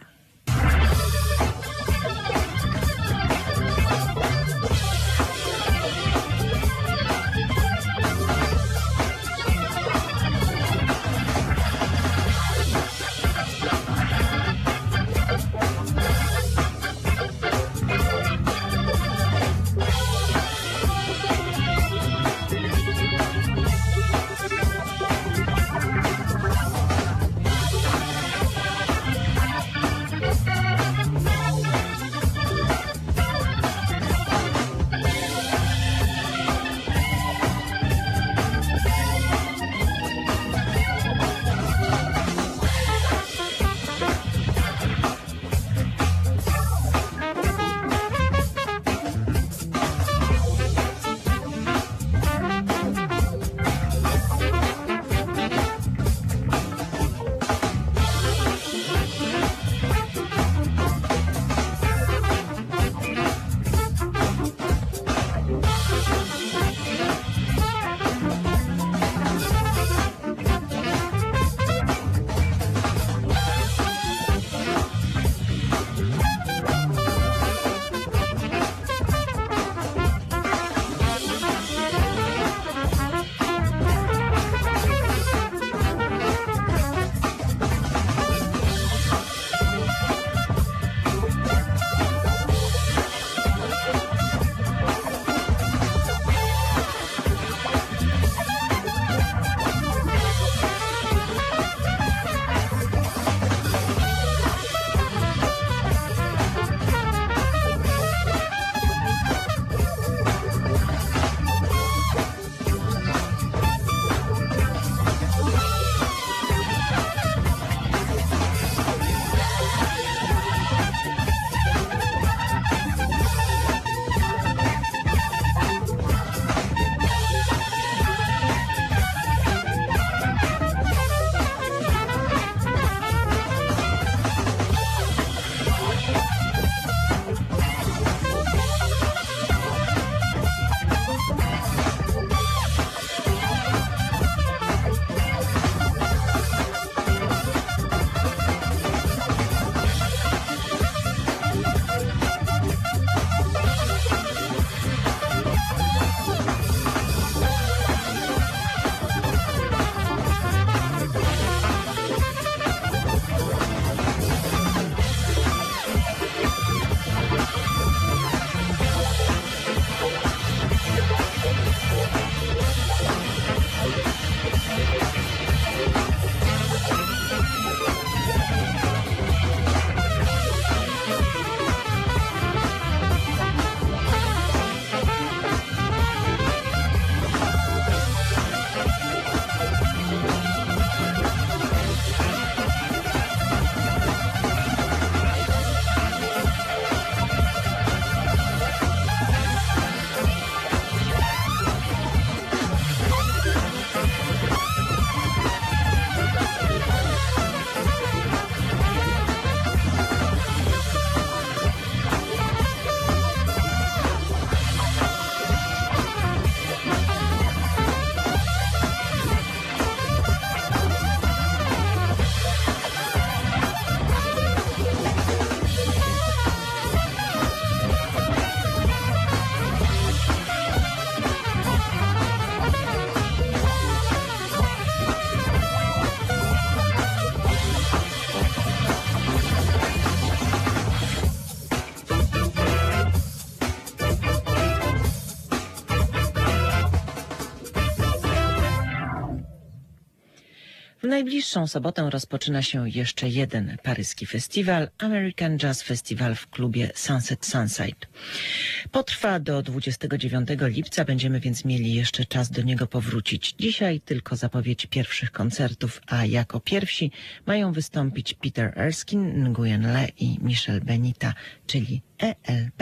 najbliższą sobotę rozpoczyna się jeszcze jeden paryski festiwal, American Jazz Festival w klubie Sunset Sunside. Potrwa do 29 lipca, będziemy więc mieli jeszcze czas do niego powrócić. Dzisiaj tylko zapowiedź pierwszych koncertów, a jako pierwsi mają wystąpić Peter Erskine, Nguyen Le i Michel Benita, czyli ELB.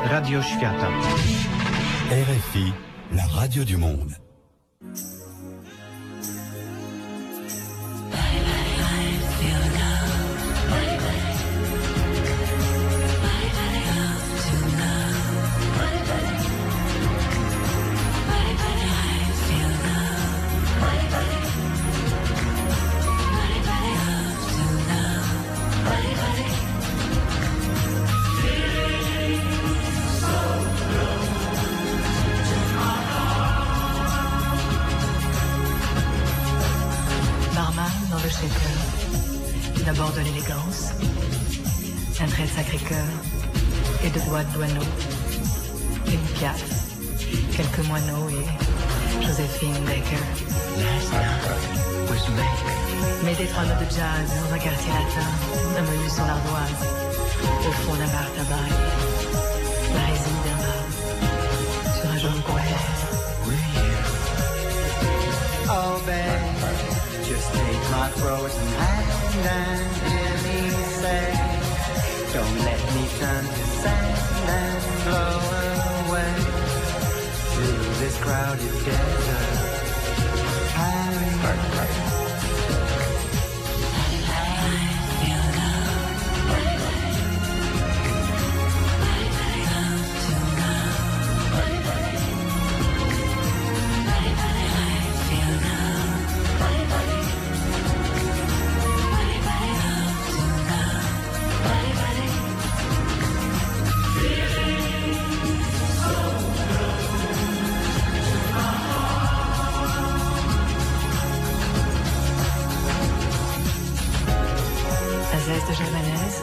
Radio Świata. RFI, la radio du monde. Dans le shaker, d'abord de l'élégance, un trait de Sacré-Cœur et de bois de Douaneau, une piaf, quelques moineaux et Joséphine Baker. Mais des 3 notes de jazz dans un quartier latin, un menu sur l'ardoise, au fond d'un bar tabac, la résine d'un bar, sur un joli poêle. Oh babe, just take my frozen hand and hear me say, don't let me turn to sand and blow away through this crowded desert. De Gervanaise,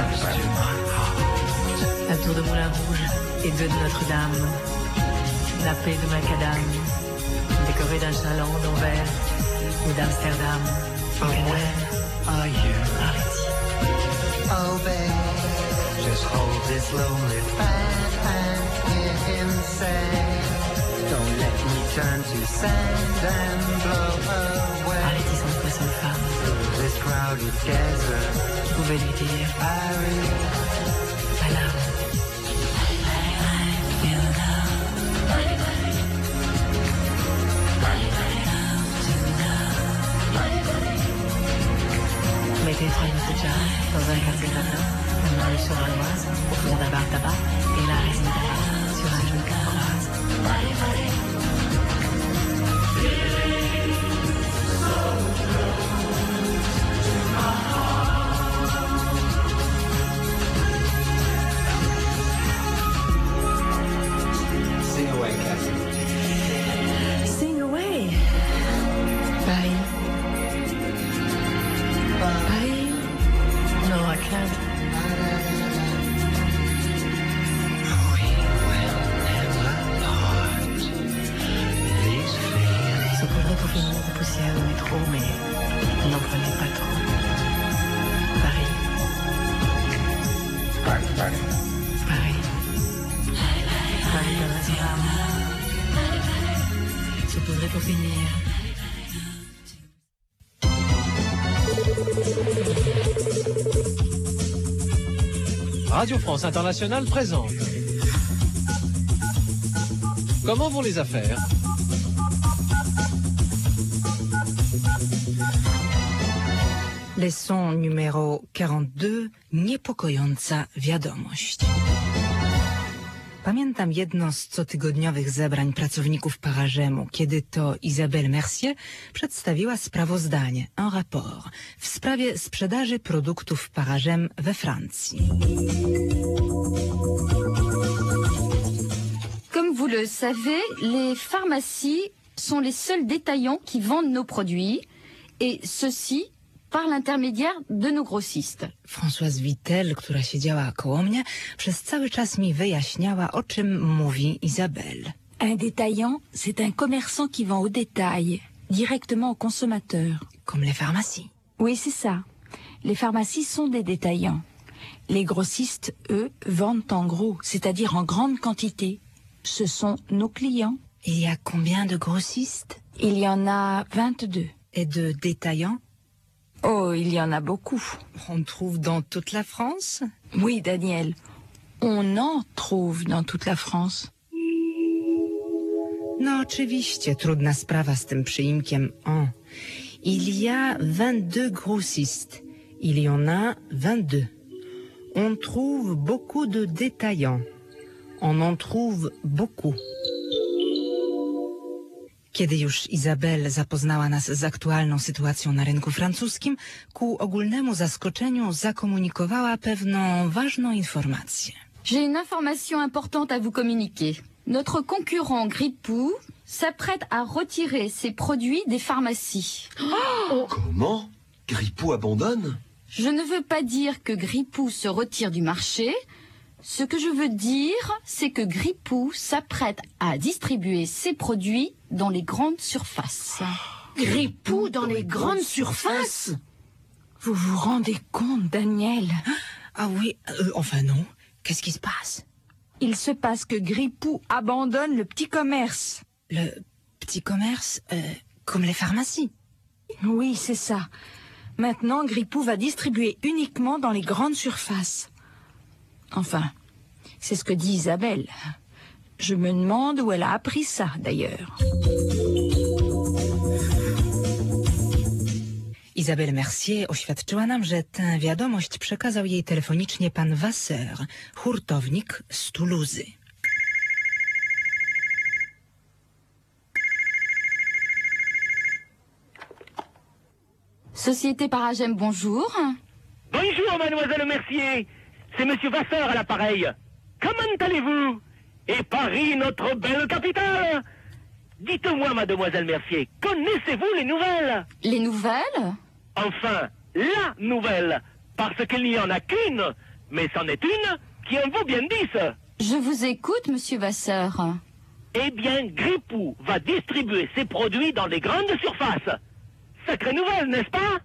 un tour de Moulin Rouge et 2 de Notre-Dame, la paix de Macadam, décoré d'un chaland d'Anvers ou d'Amsterdam. Oh, when are you? Oh, babe, just hold this lonely fan and hear him say, don't let me turn to sand and blow away. Arrêtez son poisson de femme. Through this crowded desert. Vous pouvez lui dire, Harry, voilà. Mettez 3 notes de jazz dans un quartier latin, un menu sur l'ardoise, au fond d'un bar tabac, et la résine d'un bar sur un joli croise. sing away, Catherine. Sing away. Paris. Paris. No, I can't. Ce pauvre peaufinement de poussière au métro, mais n'en prenez pas trop. Paris. Paris. Paris dans un drame. Se poserait pour finir. Radio France Internationale présente. Comment vont les affaires? Leçon numéro 42. Niepokojąca wiadomość. Pamiętam jedno z cotygodniowych zebrań pracowników Parażemu, kiedy to Isabelle Mercier przedstawiła sprawozdanie, un rapport, w sprawie sprzedaży produktów Parażem we Francji. Comme vous le savez, les pharmacies sont les seuls détaillants qui vendent nos produits, et ceci par l'intermédiaire de nos grossistes. Françoise Vittel, która siedziała koło mnie, przez cały czas mi wyjaśniała, o czym mówi Isabelle. Un détaillant, c'est un commerçant qui vend au détail, directement au consommateur. Comme les pharmacies. Oui, c'est ça. Les pharmacies sont des détaillants. Les grossistes, eux, vendent en gros, c'est-à-dire en grande quantité. Ce sont nos clients. Il y a combien de grossistes? Il y en a 22. Et de détaillants? Oh, il y en a beaucoup. On trouve dans toute la France? Oui, Daniel. On en trouve dans toute la France. No oczywiście, trudna sprawa z tym przyimkiem en. Il y a 22 grossistes. Il y en a 22. On trouve beaucoup de détaillants. On en trouve beaucoup. Kiedy już Izabel zapoznała nas z aktualną sytuacją na rynku francuskim, ku ogólnemu zaskoczeniu zakomunikowała pewną ważną informację. J'ai une information importante à vous communiquer. Notre concurrent Gripou s'apprête à retirer ses produits des pharmacies. Comment? Gripou abandonne? Je ne veux pas dire que Gripou se retire du marché. Ce que je veux dire, c'est que Gripou s'apprête à distribuer ses produits dans les grandes surfaces. Gripou dans les grandes surfaces? Vous vous rendez compte, Daniel? Ah oui, enfin non. Qu'est-ce qui se passe? Il se passe que Gripou abandonne le petit commerce. Le petit commerce, comme les pharmacies? Oui, c'est ça. Maintenant, Gripou va distribuer uniquement dans les grandes surfaces. Enfin, c'est ce que dit Isabelle. Je me demande où elle a appris ça, d'ailleurs. Isabelle Mercier oświadczyła nam, że tę wiadomość przekazał jej telefonicznie pan Vasseur, hurtownik z Toulouse. Société Paragem, bonjour. Bonjour, mademoiselle Mercier. C'est monsieur Vasseur à l'appareil. Comment allez-vous? Et Paris, notre belle capitale? Dites-moi, mademoiselle Mercier, connaissez-vous les nouvelles? Les nouvelles? Enfin, la nouvelle. Parce qu'il n'y en a qu'une, mais c'en est une qui en vaut bien 10. Je vous écoute, monsieur Vasseur. Eh bien, Gripou va distribuer ses produits dans les grandes surfaces. Sacrée nouvelle, n'est-ce pas?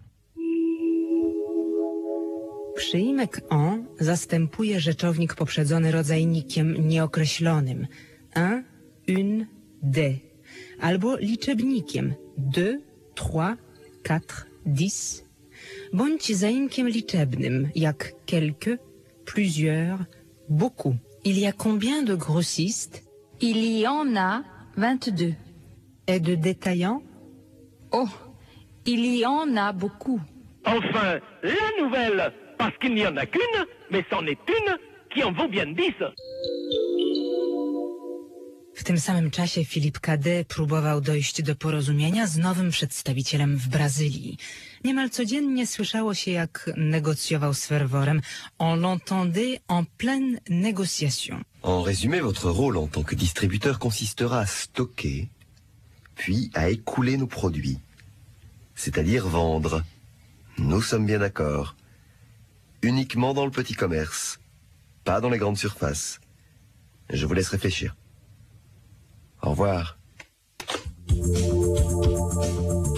Przyimek en zastępuje rzeczownik poprzedzony rodzajnikiem nieokreślonym un, une, des, albo liczebnikiem 2, 3, 4, 10, bądź zaimkiem liczebnym jak quelque, plusieurs, beaucoup. Il y a combien de grossistes? Il y en a 22. Et de détaillants? Oh, il y en a beaucoup. Enfin, la nouvelle. Parce qu'il n'y en a qu'une, mais c'en est une qui en vaut bien 10. W tym samym czasie Philippe Cadet próbował dojść do porozumienia z nowym przedstawicielem w Brazylii. Niemal codziennie słyszało się, jak negocjował z ferworem. On l'entendait en pleine négociation. En résumé, votre rôle en tant que distributeur consistera à stocker, puis à écouler nos produits. C'est-à-dire vendre. Nous sommes bien d'accord. Uniquement dans le petit commerce, pas dans les grandes surfaces. Je vous laisse réfléchir. Au revoir.